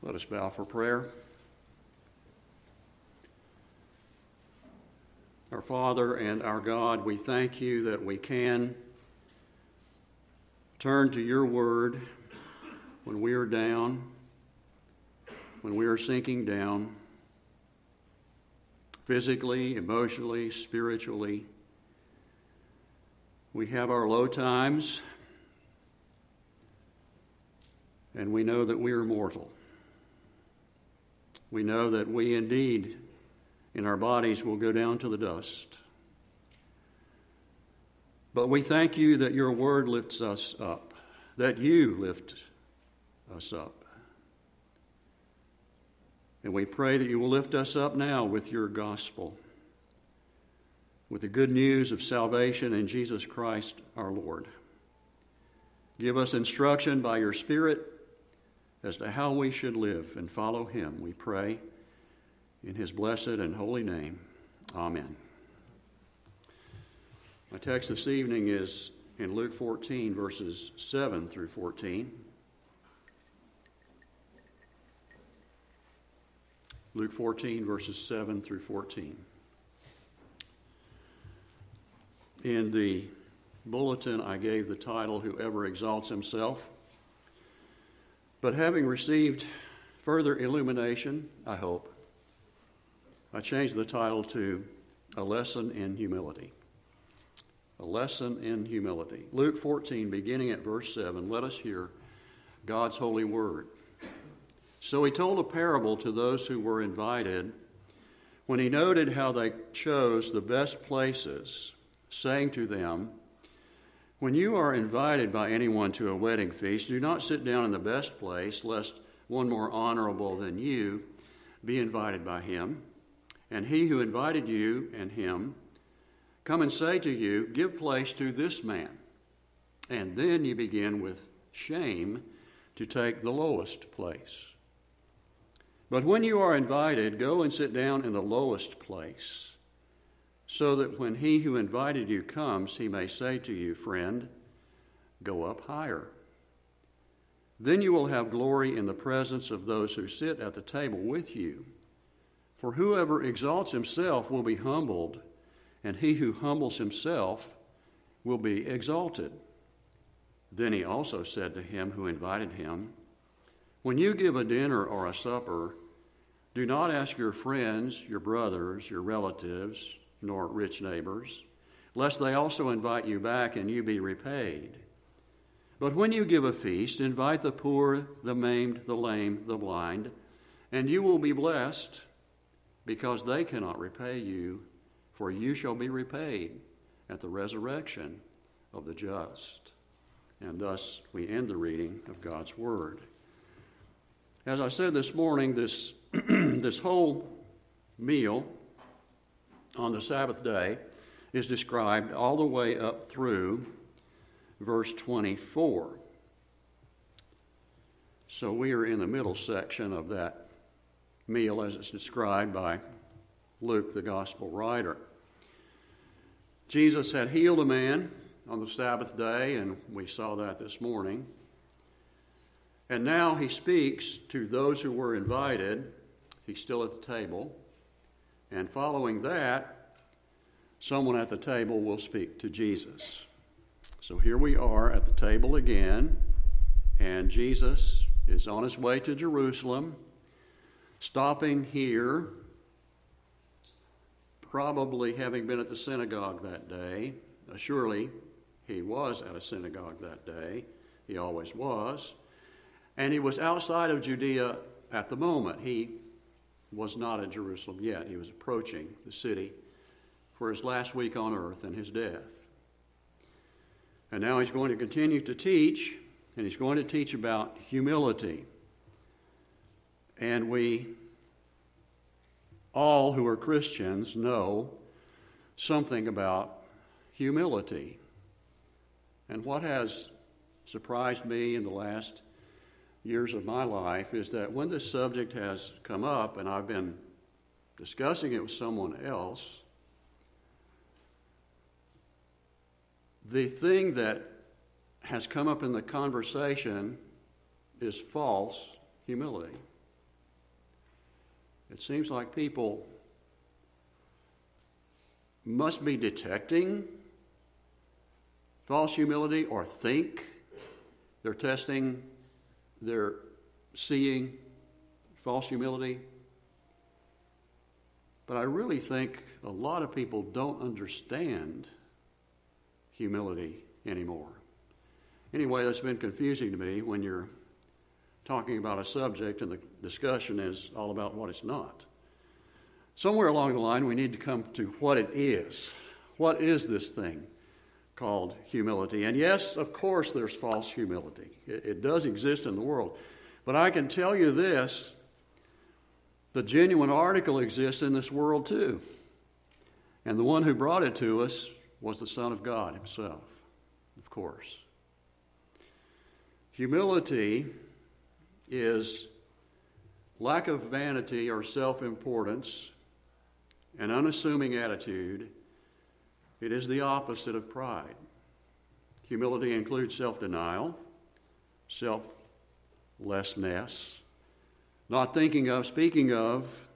Let us bow for prayer. Our Father and our God, we thank you that we can turn to your word when we are down, when we are sinking down, physically, emotionally, spiritually. We have our low times, and we know that we are mortal. We know that we indeed, in our bodies, will go down to the dust. But we thank you that your word lifts us up, that you lift us up. And we pray that you will lift us up now with your gospel, with the good news of salvation in Jesus Christ our Lord. Give us instruction by your Spirit as to how we should live and follow him, we pray in his blessed and holy name. Amen. My text this evening is in Luke 14, verses 7 through 14. Luke 14, verses 7 through 14. In the bulletin, I gave the title, Whoever Exalts Himself. But having received further illumination, I hope, I changed the title to A Lesson in Humility. A Lesson in Humility. Luke 14, beginning at verse 7, let us hear God's holy word. So he told a parable to those who were invited when he noted how they chose the best places, saying to them, when you are invited by anyone to a wedding feast, do not sit down in the best place, lest one more honorable than you be invited by him. And he who invited you and him come and say to you, give place to this man. And then you begin with shame to take the lowest place. But when you are invited, go and sit down in the lowest place, so that when he who invited you comes, he may say to you, friend, go up higher. Then you will have glory in the presence of those who sit at the table with you. For whoever exalts himself will be humbled, and he who humbles himself will be exalted. Then he also said to him who invited him, when you give a dinner or a supper, do not ask your friends, your brothers, your relatives, nor rich neighbors, lest they also invite you back and you be repaid. But when you give a feast, invite the poor, the maimed, the lame, the blind, and you will be blessed, because they cannot repay you, for you shall be repaid at the resurrection of the just. And thus we end the reading of God's word. As I said this morning, this whole meal on the Sabbath day is described all the way up through verse 24. So we are in the middle section of that meal as it's described by Luke, the gospel writer. Jesus had healed a man on the Sabbath day, and we saw that this morning. And now he speaks to those who were invited. He's still at the table. And following that, someone at the table will speak to Jesus. So here we are at the table again, and Jesus is on his way to Jerusalem, stopping here, probably having been at the synagogue that day. Surely he was at a synagogue that day. He always was. And he was outside of Judea at the moment. He was not at Jerusalem yet. He was approaching the city for his last week on earth and his death. And now he's going to continue to teach, and he's going to teach about humility. And we all who are Christians know something about humility. And what has surprised me in the last years of my life is that when this subject has come up, and I've been discussing it with someone else, the thing that has come up in the conversation is false humility. It seems like people must be detecting false humility or think they're testing, they're seeing false humility. But I really think a lot of people don't understand humility anymore. Anyway, that's been confusing to me when you're talking about a subject and the discussion is all about what it's not. Somewhere along the line, we need to come to what it is. What is this thing called humility? And yes, of course, there's false humility. It does exist in the world. But I can tell you this, the genuine article exists in this world too. And the one who brought it to us was the Son of God himself, of course. Humility is lack of vanity or self-importance, an unassuming attitude. It is the opposite of pride. Humility includes self-denial, selflessness, not thinking of, speaking of,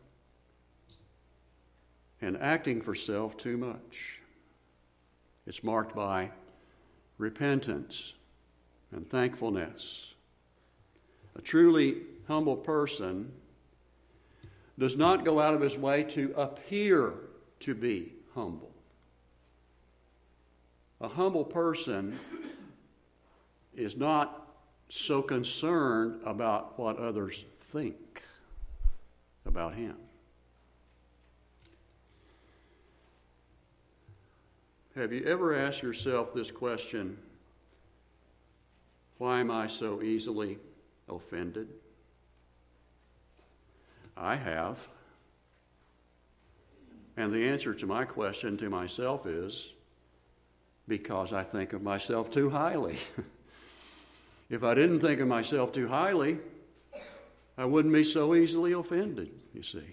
and acting for self too much. It's marked by repentance and thankfulness. A truly humble person does not go out of his way to appear to be humble. A humble person is not so concerned about what others think about him. Have you ever asked yourself this question, why am I so easily offended? I have. And the answer to my question to myself is, because I think of myself too highly. If I didn't think of myself too highly, I wouldn't be so easily offended, you see,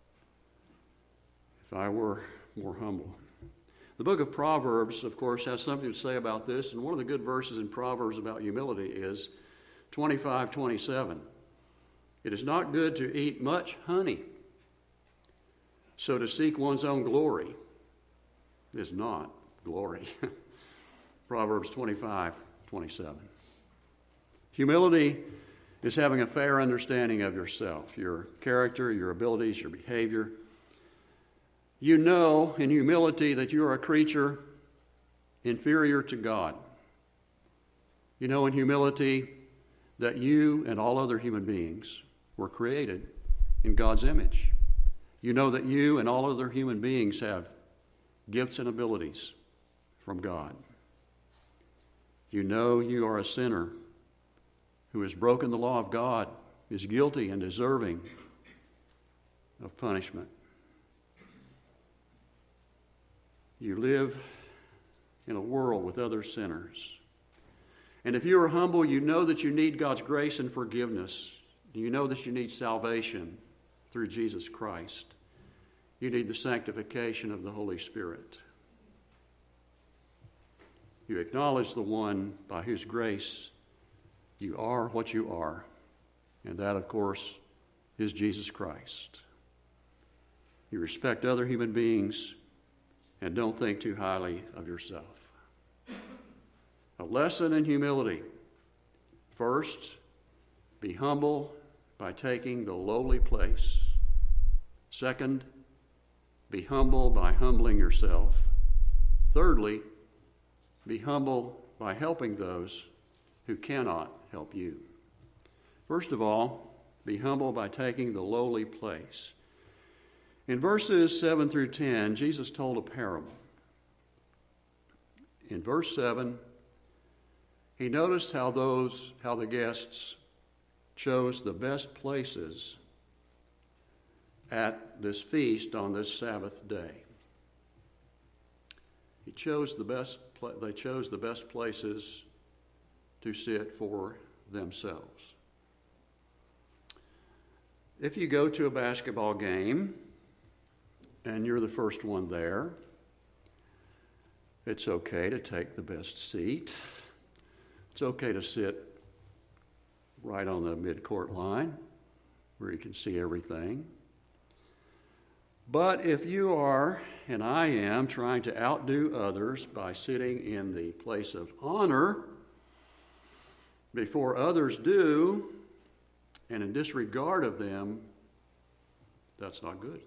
if I were more humble. The book of Proverbs, of course, has something to say about this, and one of the good verses in Proverbs about humility is 25:27. It is not good to eat much honey, so to seek one's own glory is not glory. Proverbs 25:27. Humility is having a fair understanding of yourself, your character, your abilities, your behavior. You know in humility that you are a creature inferior to God. You know in humility that you and all other human beings were created in God's image. You know that you and all other human beings have gifts and abilities from God. You know you are a sinner who has broken the law of God, is guilty and deserving of punishment. You live in a world with other sinners. And if you are humble, you know that you need God's grace and forgiveness. You know that you need salvation through Jesus Christ. You need the sanctification of the Holy Spirit. You acknowledge the one by whose grace you are what you are. And that, of course, is Jesus Christ. You respect other human beings and don't think too highly of yourself. A lesson in humility. First, be humble by taking the lowly place. Second, be humble by humbling yourself. Thirdly, be humble by helping those who cannot help you. First of all, be humble by taking the lowly place. In verses 7 through 10, Jesus told a parable. In verse 7, he noticed how the guests chose the best places at this feast on this Sabbath day. They chose the best places to sit for themselves. If you go to a basketball game and you're the first one there, it's okay to take the best seat. It's okay to sit right on the midcourt line where you can see everything. But if you are, and I am, trying to outdo others by sitting in the place of honor before others do, and in disregard of them, that's not good.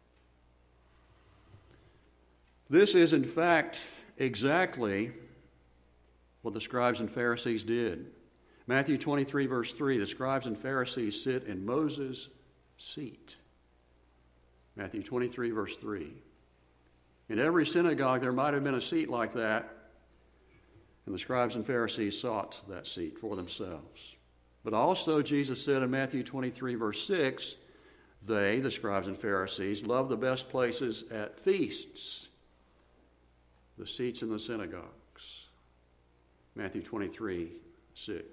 This is, in fact, exactly what the scribes and Pharisees did. Matthew 23, verse 3, the scribes and Pharisees sit in Moses' seat. Matthew 23, verse 3. In every synagogue, there might have been a seat like that, and the scribes and Pharisees sought that seat for themselves. But also, Jesus said in Matthew 23, verse 6, they, the scribes and Pharisees, love the best places at feasts, the seats in the synagogues. Matthew 23, 6.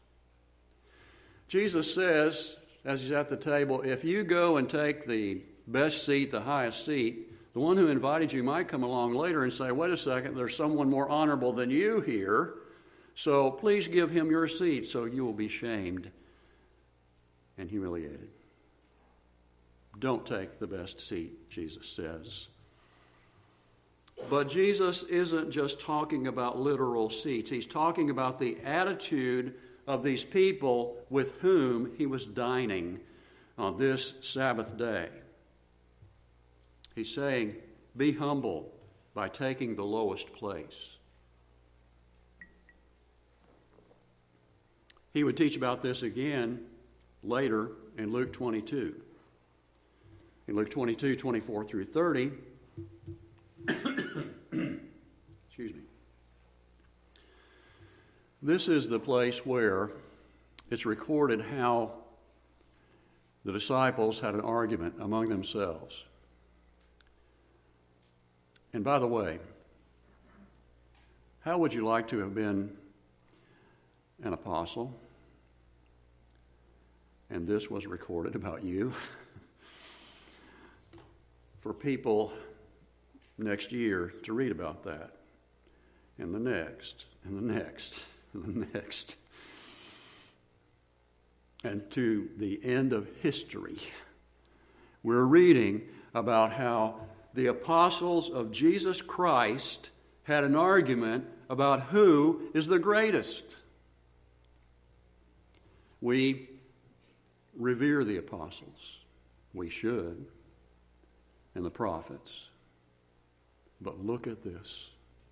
Jesus says, as he's at the table, if you go and take the best seat, the highest seat, the one who invited you might come along later and say, wait a second, there's someone more honorable than you here, so please give him your seat so you will be shamed and humiliated. Don't take the best seat, Jesus says. But Jesus isn't just talking about literal seats. He's talking about the attitude of these people with whom he was dining on this Sabbath day. He's saying, be humble by taking the lowest place. He would teach about this again later in Luke 22. In Luke 22, 24 through 30, excuse me. This is the place where it's recorded how the disciples had an argument among themselves. And by the way, how would you like to have been an apostle? And this was recorded about you for people next year to read about that, and the next, and the next, and the next, and to the end of history. We're reading about how the apostles of Jesus Christ had an argument about who is the greatest. We revere the apostles. We should. And the prophets. But look at this.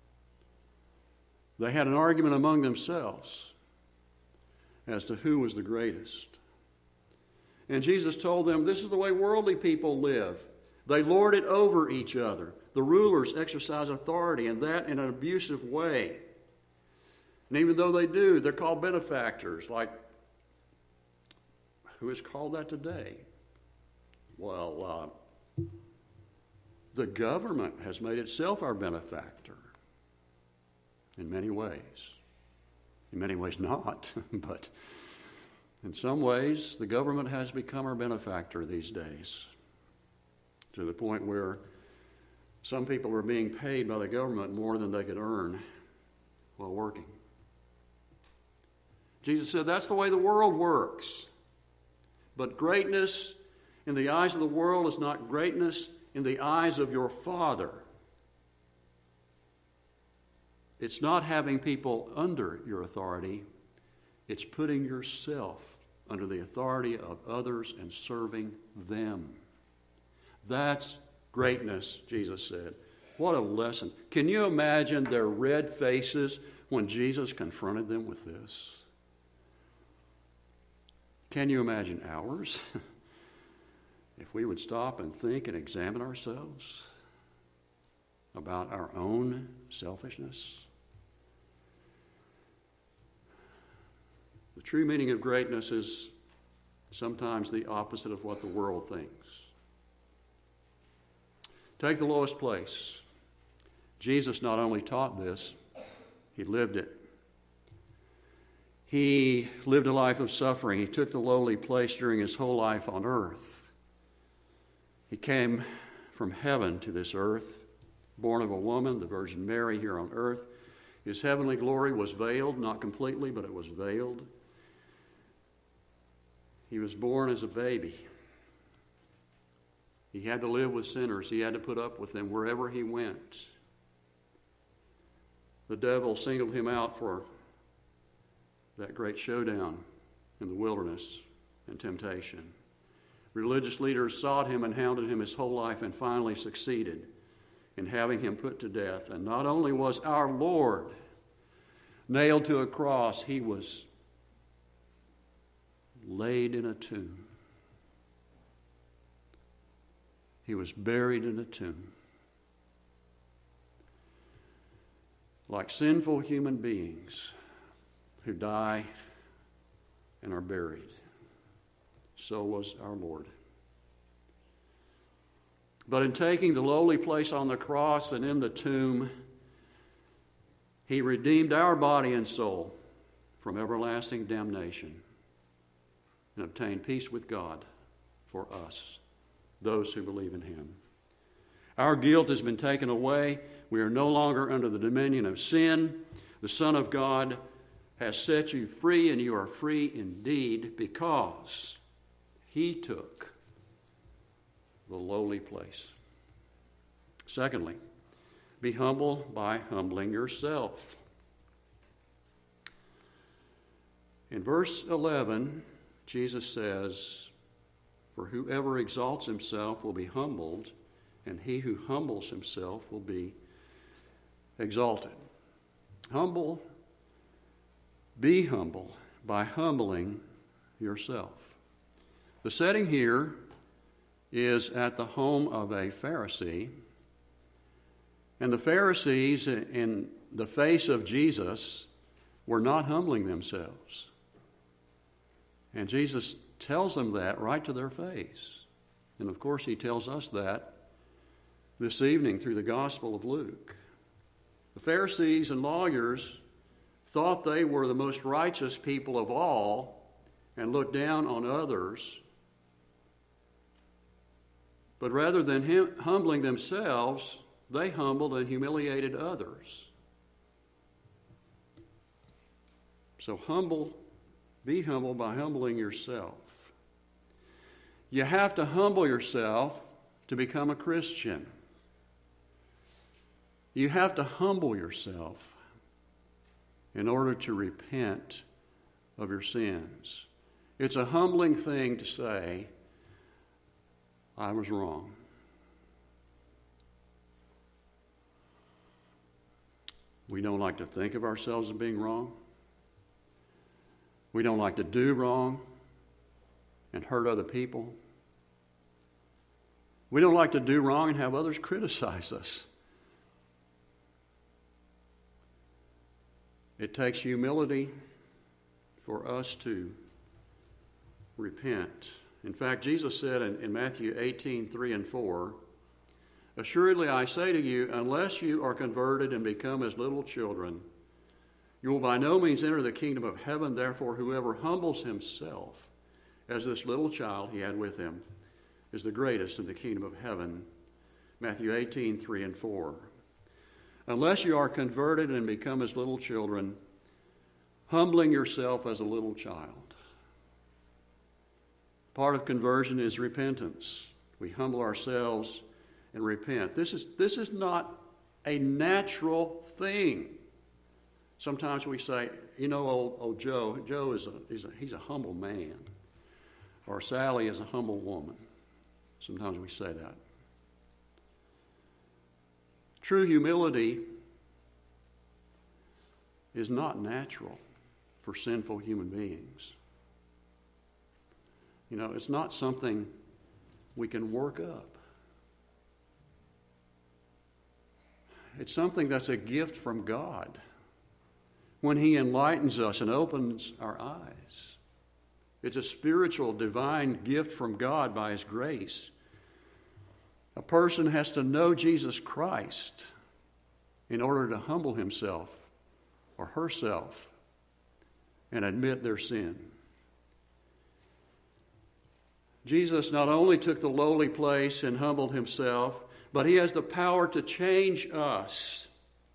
They had an argument among themselves as to who was the greatest. And Jesus told them, this is the way worldly people live. They lord it over each other. The rulers exercise authority, and that in an abusive way. And even though they do, they're called benefactors. Like, who is called that today? Well, the government has made itself our benefactor in many ways. In many ways not, but in some ways the government has become our benefactor these days, to the point where some people are being paid by the government more than they could earn while working. Jesus said that's the way the world works. But greatness in the eyes of the world is not greatness in the eyes of your Father. It's not having people under your authority. It's putting yourself under the authority of others and serving them. That's greatness, Jesus said. What a lesson. Can you imagine their red faces when Jesus confronted them with this? Can you imagine ours? If we would stop and think and examine ourselves about our own selfishness. The true meaning of greatness is sometimes the opposite of what the world thinks. Take the lowest place. Jesus not only taught this, he lived it. He lived a life of suffering. He took the lowly place during his whole life on earth. He came from heaven to this earth, born of a woman, the Virgin Mary, here on earth. His heavenly glory was veiled, not completely, but it was veiled. He was born as a baby. He had to live with sinners. He had to put up with them wherever he went. The devil singled him out for that great showdown in the wilderness and temptation. Religious leaders sought him and hounded him his whole life and finally succeeded in having him put to death. And not only was our Lord nailed to a cross, he was laid in a tomb. He was buried in a tomb. Like sinful human beings who die and are buried, so was our Lord. But in taking the lowly place on the cross and in the tomb, he redeemed our body and soul from everlasting damnation and obtained peace with God for us, those who believe in him. Our guilt has been taken away. We are no longer under the dominion of sin. The Son of God has set you free, and you are free indeed because he took the lowly place. Secondly, be humble by humbling yourself. In verse 11, Jesus says, "For whoever exalts himself will be humbled, and he who humbles himself will be exalted." Be humble by humbling yourself. The setting here is at the home of a Pharisee, and the Pharisees in the face of Jesus were not humbling themselves. And Jesus tells them that right to their face. And of course, he tells us that this evening through the Gospel of Luke. The Pharisees and lawyers thought they were the most righteous people of all and looked down on others. But rather than humbling themselves, they humbled and humiliated others. So be humble by humbling yourself. You have to humble yourself to become a Christian. You have to humble yourself in order to repent of your sins. It's a humbling thing to say, "I was wrong." We don't like to think of ourselves as being wrong. We don't like to do wrong and hurt other people. We don't like to do wrong and have others criticize us. It takes humility for us to repent. In fact, Jesus said in Matthew 18:3 and 4, "Assuredly I say to you, unless you are converted and become as little children, you will by no means enter the kingdom of heaven. Therefore, whoever humbles himself as this little child he had with him is the greatest in the kingdom of heaven." Matthew 18:3 and 4. Unless you are converted and become as little children, humbling yourself as a little child. Part of conversion is repentance. We humble ourselves and repent. This is not a natural thing. Sometimes we say, old Joe he's a humble man, or Sally is a humble woman. Sometimes we say that. True humility is not natural for sinful human beings. It's not something we can work up. It's something that's a gift from God when he enlightens us and opens our eyes. It's a spiritual, divine gift from God by his grace. A person has to know Jesus Christ in order to humble himself or herself and admit their sin. Jesus not only took the lowly place and humbled himself, but he has the power to change us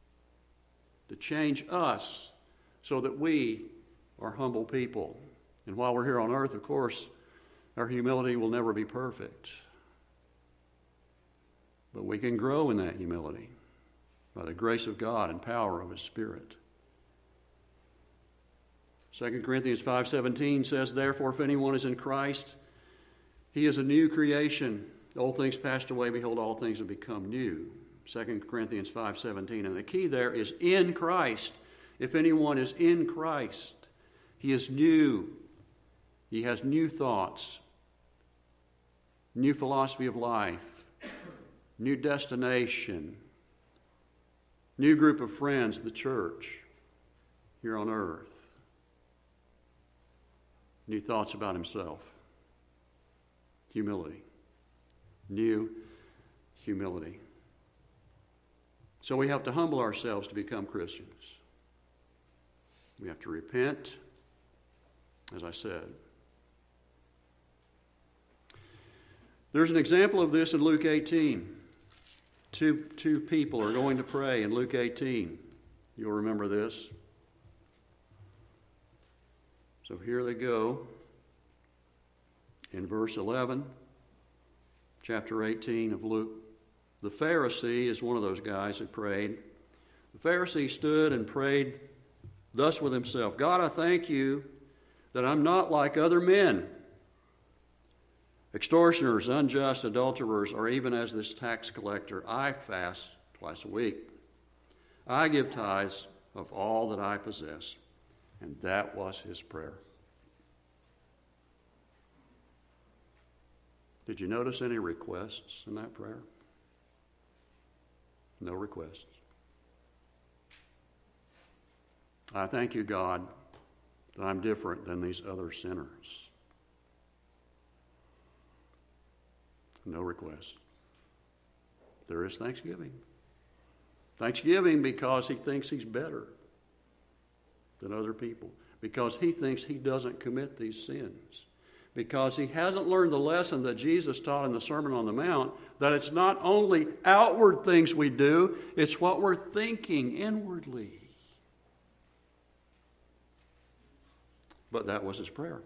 so that we are humble people. And while we're here on earth, of course, our humility will never be perfect. But we can grow in that humility by the grace of God and power of His Spirit. 2 Corinthians 5:17 says, "Therefore, if anyone is in Christ, he is a new creation. Old things passed away, behold, all things have become new." 2 Corinthians 5:17. And the key there is in Christ. If anyone is in Christ, he is new. He has new thoughts, new philosophy of life, new destination, new group of friends, the church here on earth, new thoughts about himself, humility, new humility. So we have to humble ourselves to become Christians. We have to repent, as I said. There's an example of this in Luke 18. Two people are going to pray in Luke 18. You'll remember this. So here they go. In verse 11, chapter 18 of Luke. The Pharisee is one of those guys who prayed. The Pharisee stood and prayed thus with himself, "God, I thank you that I'm not like other men, extortioners, unjust, adulterers, or even as this tax collector. I fast twice a week. I give tithes of all that I possess." And that was his prayer. Did you notice any requests in that prayer? No requests. I thank you, God, that I'm different than these other sinners. No requests. There is thanksgiving. Thanksgiving because he thinks he's better than other people, because he thinks he doesn't commit these sins, because he hasn't learned the lesson that Jesus taught in the Sermon on the Mount, that it's not only outward things we do, it's what we're thinking inwardly. But that was his prayer.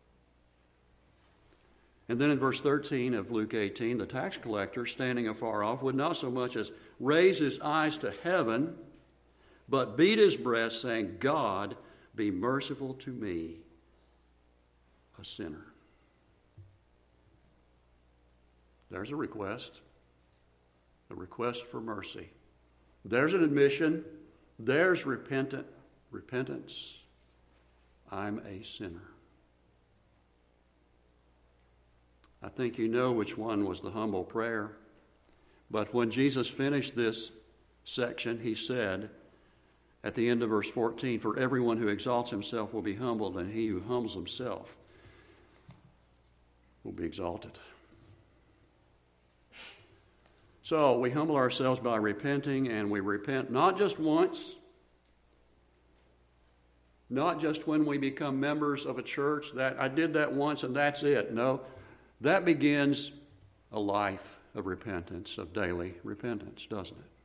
And then in verse 13 of Luke 18, the tax collector, standing afar off, would not so much as raise his eyes to heaven, but beat his breast, saying, "God, be merciful to me, a sinner." There's a request for mercy. There's an admission. There's repentance. I'm a sinner. I think you know which one was the humble prayer. But when Jesus finished this section, he said at the end of verse 14, "For everyone who exalts himself will be humbled, and he who humbles himself will be exalted." So we humble ourselves by repenting, and we repent not just once, not just when we become members of a church, that I did that once and that's it. No, that begins a life of repentance, of daily repentance, doesn't it?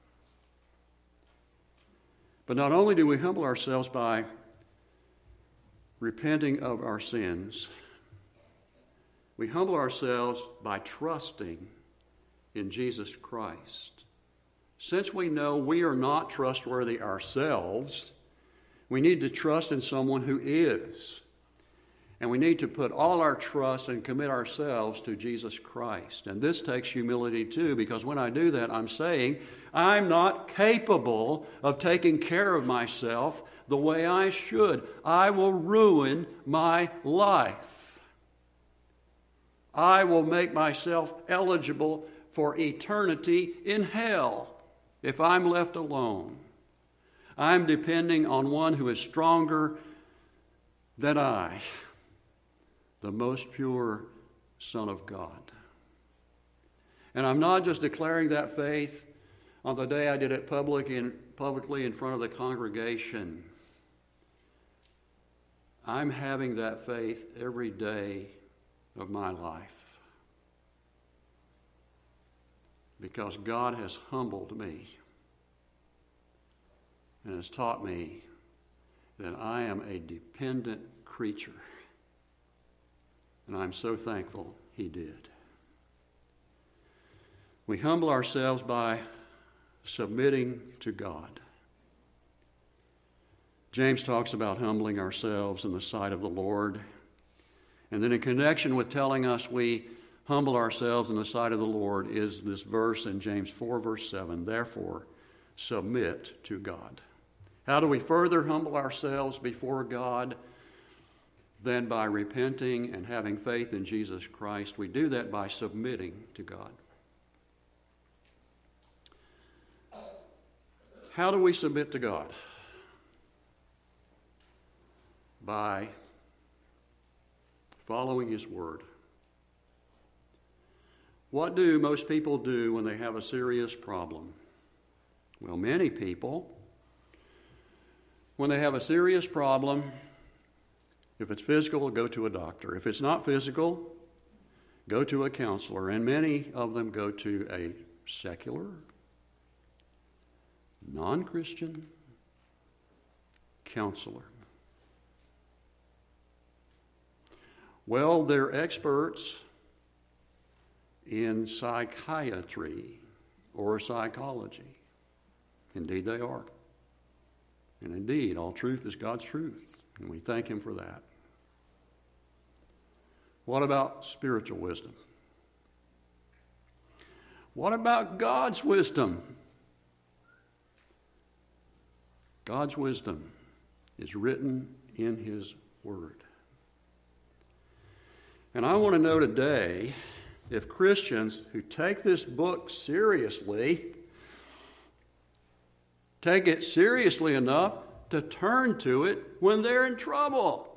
But not only do we humble ourselves by repenting of our sins, we humble ourselves by trusting in Jesus Christ. Since we know we are not trustworthy ourselves, we need to trust in someone who is. And we need to put all our trust and commit ourselves to Jesus Christ. And this takes humility too, because when I do that, I'm saying, I'm not capable of taking care of myself the way I should. I will ruin my life. I will make myself eligible for eternity in hell if I'm left alone. I'm depending on one who is stronger than I, the most pure Son of God. And I'm not just declaring that faith on the day I did it publicly in front of the congregation. I'm having that faith every day of my life, because God has humbled me and has taught me that I am a dependent creature. And I'm so thankful he did. We humble ourselves by submitting to God. James talks about humbling ourselves in the sight of the Lord. And then in connection with telling us we humble ourselves in the sight of the Lord is this verse in James 4, verse 7, therefore, submit to God. How do we further humble ourselves before God? Then by repenting and having faith in Jesus Christ. We do that by submitting to God. How do we submit to God? By following His Word. What do most people do when they have a serious problem? Well, many people, when they have a serious problem, if it's physical, go to a doctor. If it's not physical, go to a counselor. And many of them go to a secular, non-Christian counselor. Well, they're experts in psychiatry or psychology. Indeed, they are. And indeed, all truth is God's truth, and we thank Him for that. What about spiritual wisdom? What about God's wisdom? God's wisdom is written in His Word. And I want to know today if Christians who take this book seriously, take it seriously enough to turn to it when they're in trouble.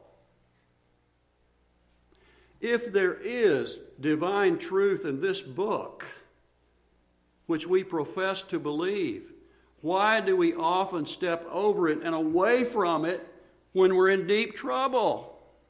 If there is divine truth in this book, which we profess to believe, why do we often step over it and away from it when we're in deep trouble?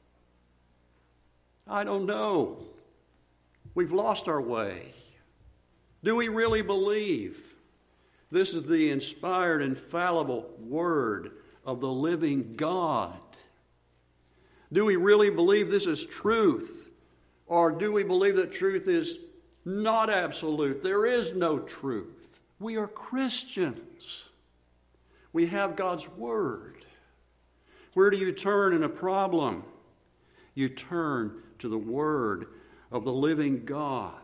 I don't know. We've lost our way. Do we really believe this is the inspired, infallible Word of the living God? Do we really believe this is truth? Or do we believe that truth is not absolute? There is no truth. We are Christians. We have God's Word. Where do you turn in a problem? You turn to the Word of the living God.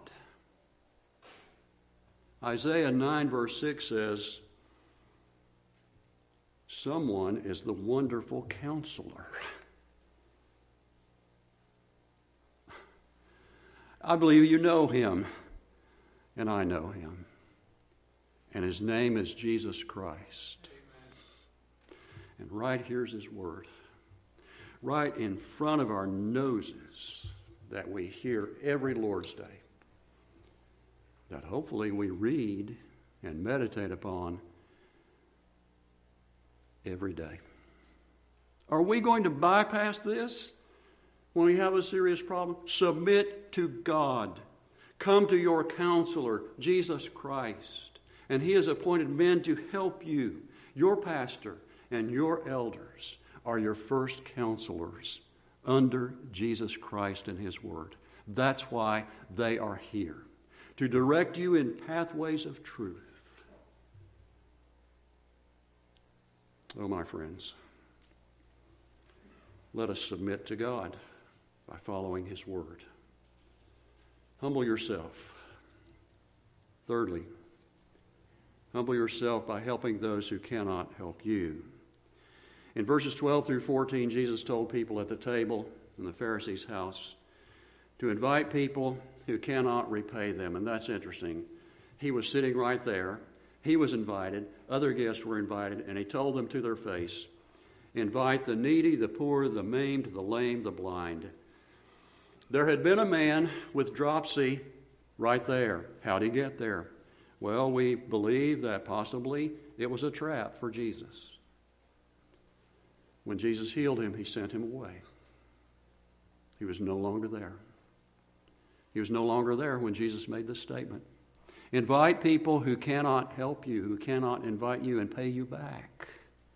Isaiah 9 verse 6 says, someone is the wonderful counselor. I believe you know Him, and I know Him. And His name is Jesus Christ. Amen. And right here's His Word. Right in front of our noses that we hear every Lord's Day, that hopefully we read and meditate upon every day. Are we going to bypass this when we have a serious problem? Submit to God. Come to your counselor, Jesus Christ, and He has appointed men to help you. Your pastor and your elders are your first counselors under Jesus Christ and His Word. That's why they are here, to direct you in pathways of truth. Oh, my friends, let us submit to God by following His Word. Humble yourself. Thirdly, humble yourself by helping those who cannot help you. In verses 12 through 14, Jesus told people at the table in the Pharisee's house to invite people who cannot repay them. And that's interesting. He was sitting right there. He was invited. Other guests were invited. And He told them to their face, invite the needy, the poor, the maimed, the lame, the blind. There had been a man with dropsy right there. How'd he get there? Well, we believe that possibly it was a trap for Jesus. When Jesus healed him, He sent him away. He was no longer there. He was no longer there when Jesus made this statement. Invite people who cannot help you, who cannot invite you and pay you back.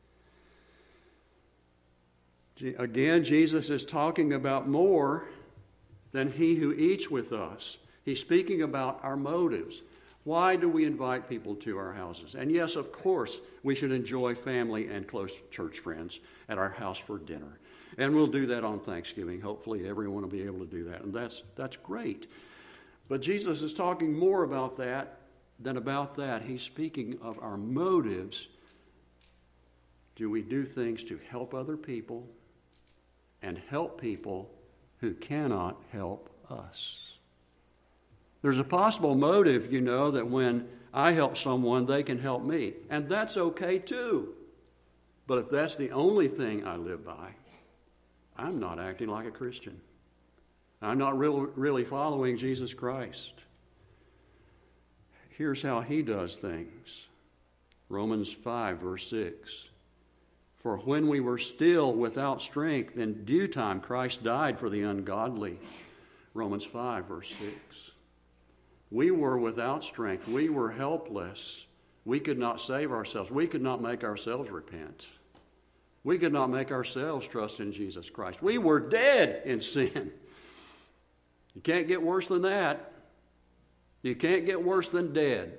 Again, Jesus is talking about more than he who eats with us. He's speaking about our motives. Why do we invite people to our houses? And yes, of course, we should enjoy family and close church friends at our house for dinner. And we'll do that on Thanksgiving. Hopefully everyone will be able to do that. And that's great. But Jesus is talking more about that than about that. He's speaking of our motives. Do we do things to help other people and help people who cannot help us? There's a possible motive, that when I help someone, they can help me. And that's okay too. But if that's the only thing I live by, I'm not acting like a Christian. I'm not really following Jesus Christ. Here's how he does things. Romans 5, verse 6. For when we were still without strength, in due time Christ died for the ungodly. Romans 5, verse 6. We were without strength. We were helpless. We could not save ourselves. We could not make ourselves repent. We could not make ourselves trust in Jesus Christ. We were dead in sin. You can't get worse than that. You can't get worse than dead.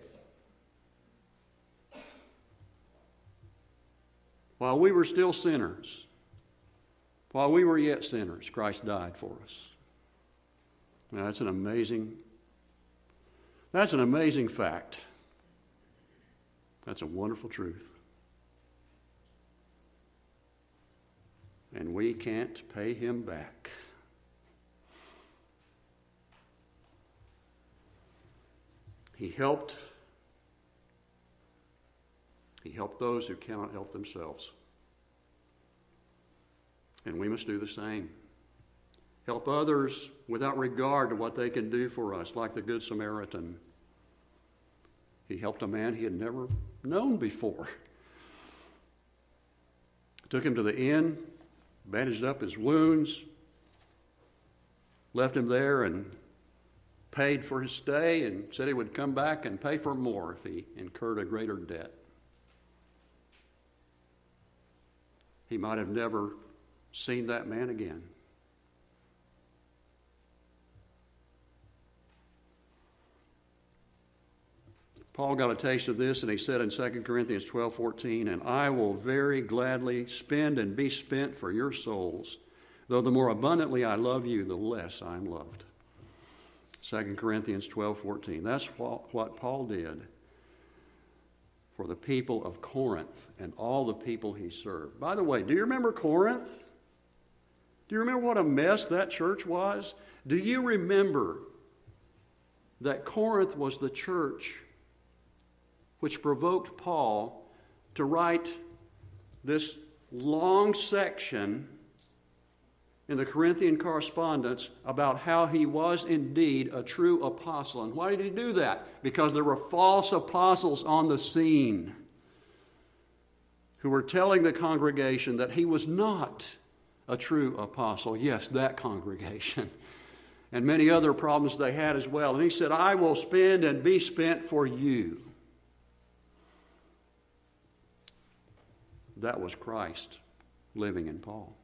While we were still sinners, while we were yet sinners, Christ died for us. Now, that's an amazing fact. That's a wonderful truth. And we can't pay him back. He helped those who cannot help themselves. And we must do the same. Help others without regard to what they can do for us, like the Good Samaritan. He helped a man he had never known before. Took him to the inn, bandaged up his wounds, left him there and paid for his stay and said he would come back and pay for more if he incurred a greater debt. He might have never seen that man again. Paul got a taste of this, and he said in 2 Corinthians 12:14, and I will very gladly spend and be spent for your souls, though the more abundantly I love you, the less I am loved. 2 Corinthians 12:14. That's what Paul did for the people of Corinth and all the people he served. By the way, do you remember Corinth? Do you remember what a mess that church was? Do you remember that Corinth was the church which provoked Paul to write this long section in the Corinthian correspondence about how he was indeed a true apostle? And why did he do that? Because there were false apostles on the scene who were telling the congregation that he was not a true apostle. Yes, that congregation. And many other problems they had as well. And he said, I will spend and be spent for you. That was Christ living in Paul.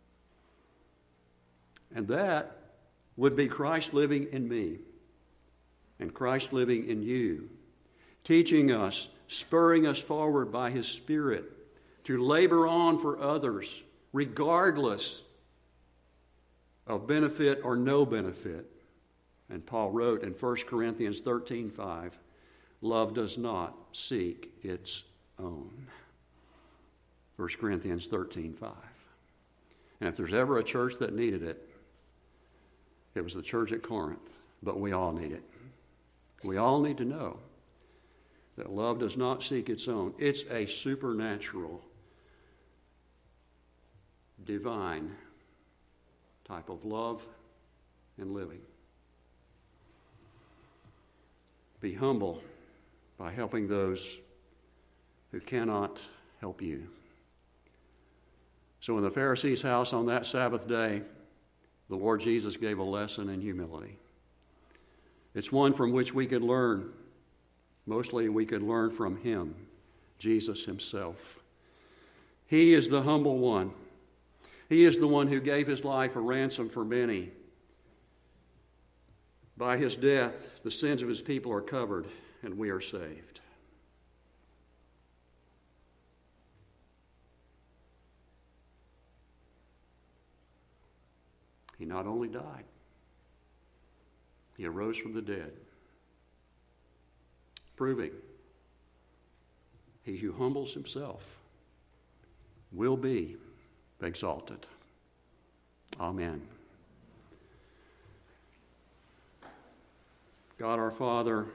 And that would be Christ living in me and Christ living in you, teaching us, spurring us forward by his Spirit to labor on for others, regardless of benefit or no benefit. And Paul wrote in 1 Corinthians 13:5, love does not seek its own. 1 Corinthians 13:5. And if there's ever a church that needed it, it was the church at Corinth. But we all need it. We all need to know that love does not seek its own. It's a supernatural, divine type of love and living. Be humble by helping those who cannot help you. So in the Pharisee's house on that Sabbath day, the Lord Jesus gave a lesson in humility. It's one from which we could learn. Mostly we could learn from him, Jesus himself. He is the humble one. He is the one who gave his life a ransom for many. By his death, the sins of his people are covered, and we are saved. He not only died, he arose from the dead, proving he who humbles himself will be exalted. Amen. God our Father,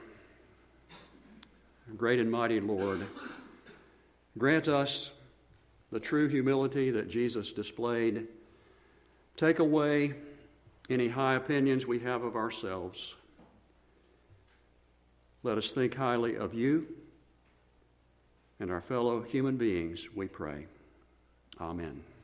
great and mighty Lord, grant us the true humility that Jesus displayed. Take away any high opinions we have of ourselves. Let us think highly of you and our fellow human beings, we pray. Amen.